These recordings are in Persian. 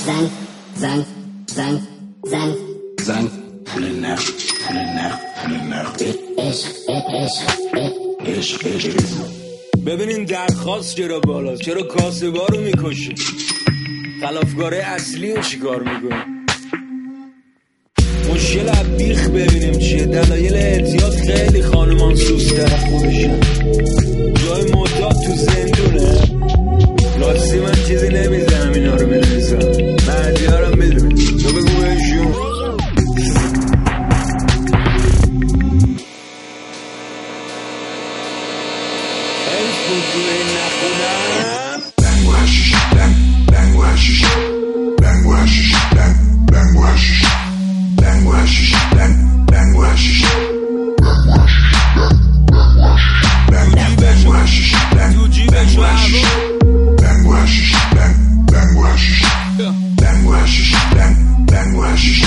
زن پول نقد عشق. ببینین درخواست چرا بالاست، چرا کاسبا رو میکشی؟ خلافکاره اصلی رو چیکار میکنی؟ مشکل عبیخ ببینیم چیه. دلایل اعتیاد خیلی خانمان سوستر خودشن، جای مدت تو زندونه. راستی من چیزی نمیزنم اینا رو بنویسم، مهدی ها رو میدونم، تو بگو بهشون. حیف بود تو این نخونم. بنگو هشیش بنگو هشیش بنگو هشیش بنگو هشیش بنگو هشیش بنگو هشیش بنگو هشیش تو جیبش و هوا بنگو هشیش بنگو هشیش بنگو هشیش بنگو هشیش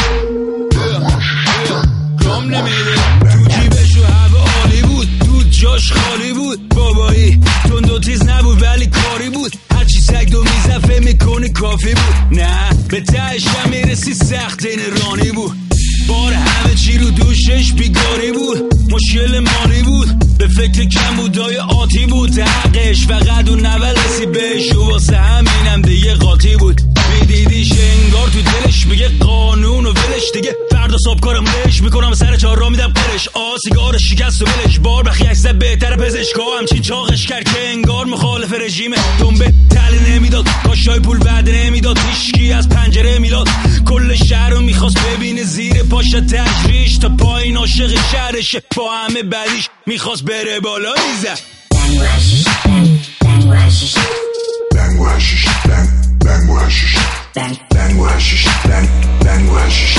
کام نمیده. تو جیبش و هوا عالی بود، دود جاش خالی بود. بابایی تند و تیز نبود ولی کاری بود. هرچی سگ دو میزفه میکنه کافی بود. نه به تهش هم میرسی سخت این رانی بود. بار همه چی رو دوشش بیگاری بود. مشکل مالی بود، به فکر کم بودای آتی بود. حقش فقط اون نولسی بهش و واسه همینم دیگه قاطی بود. میدیدیش انگار تو دلش بگه قانون و ولش دیگه. فردا صبح کارم لش میکنم سر چهار را میدم قرش. سیگار شکست و ولش بار بخی اکسه بهتر پزشکا همچین چاقش کرد که انگار مخالف رژیمه. دنبه تل نمیداد، کاشای پول بعد نمیداد، هیچکی از پنجره میلاد. کل شهر رو میخواست ببینه زیر پاش تجریش، تا پایین عاشق شهرشه با همه بدیش میخواست بره بالا میزد. بنگو هشیش بنگو هشیش بنگو هشیش بنگو هشیش بنگو هشیش بنگو هشیش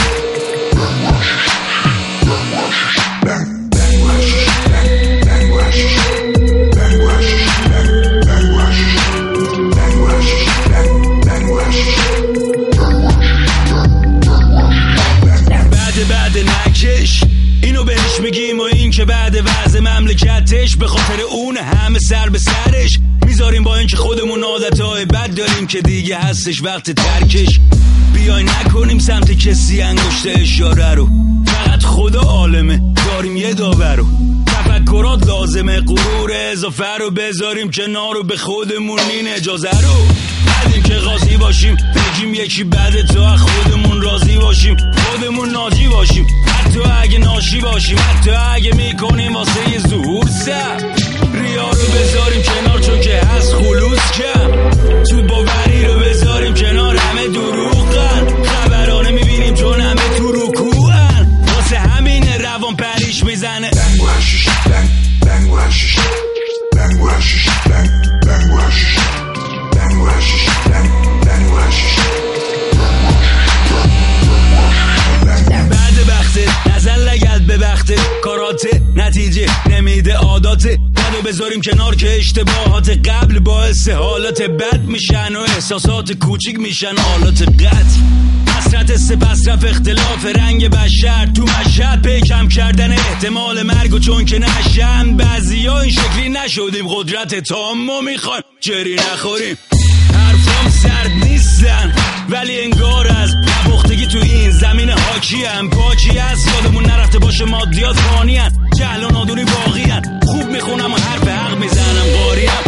بعد نکش اینو بهش میگیم و این که بعد وضع مملکتش به خاطر اون همه سر به سرش میذاریم، با اینکه خودمون عادتهای بد داریم که دیگه هستش وقت ترکش. بیای نکنیم سمت کسی انگشت اشاره رو، فقط خدا عالمه داریم یه داور رو. تفکرات لازمه، غرور اضافه رو بذاریم کنار و به خودمون این اجازه رو بدیم که قاضی باشیم. بگیم یکی بده تا خودمون راضی باشیم، خودمون ناجی باشیم، حتی اگه ناشی باشیم، حتی اگه میکنیم واسه یه ظهور سر. ریا رو بذاریم کنار چون که هست خلوص کم، تو باوری رو بذاریم کنار همه دروغن. خبرانه میبینیم چون همه تو رکوعن، واسه همین روان پریش میزنه. بنگو هشیش بنگو هشیش بنگو هشیش بنگو هشیش بنگو هشیش بنگو هشیش بعد بخته نزل لگد به بخته، کاراته نتیجه نمیده عاداته. بدو بذاریم کنار که اشتباهات قبل باعث حالات بد میشن و احساسات کوچیک میشن حالات قطع. حسرت سپس رفت اختلاف رنگ بشر تو مشهد، پیکم کردن احتمال مرگ و چون که نشن بعضی ها این شکلی نشدیم قدرت تامو میخوایم جری نخوریم. حرفام سرد نیستن ولی انگار از نبختگی تو این زمین حاکی هم پاکی هست. یادمون نرفته باشه مادیات فانی هن، جهل و نادونی باقی هن. خوب میخونم و حرف حق میزنم قاری هم،